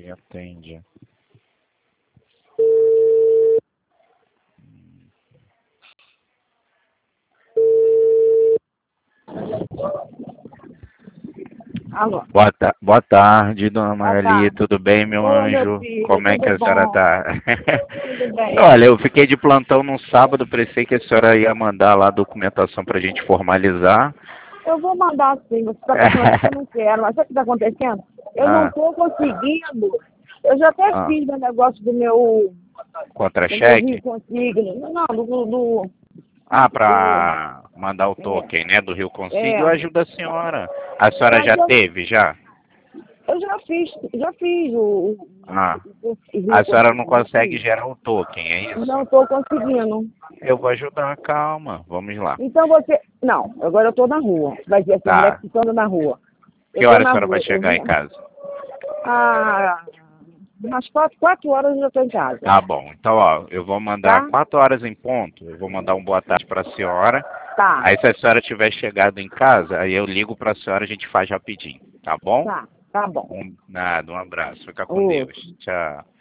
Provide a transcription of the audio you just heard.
e atende. Alô. Boa tarde, dona Boa Magali. tarde. Tudo bem, meu Ô, meu anjo? filho, Como é que tudo a senhora bom? tá? Tudo bem. Olha, eu fiquei de plantão no sábado, pensei que a senhora ia mandar lá a documentação pra gente formalizar. Eu vou mandar sim, você está pensando que eu não quero, mas sabe o que está acontecendo? Eu não Ah, estou conseguindo. Eu já até ah, fiz meu negócio do meu Rio contra-cheque? Consigno. Não, Ah, do pra mandar o token, né, do Rio Consigo, eu é. ajudo a senhora. A senhora Mas já teve, já? eu já fiz Ah, o a Rio senhora não Consigno, já consegue fiz. gerar o token, é Não isso? estou conseguindo. Eu vou ajudar, calma, vamos lá. Então você. Não, agora eu estou na rua. Vai dizer assim, a mulher Tá. que anda na rua. Eu Que estou hora a na senhora vai rua. chegar em casa? Ah, umas 4 horas eu já estou em casa, Tá bom. Então, ó, eu vou mandar tá? 4 horas em ponto. Eu vou mandar um boa tarde para a senhora. Tá, Aí, se a senhora tiver chegado em casa, aí eu ligo para a senhora, a gente faz rapidinho. Tá bom? tá bom. Nada, um abraço. Fica com Ô, Deus. Tchau.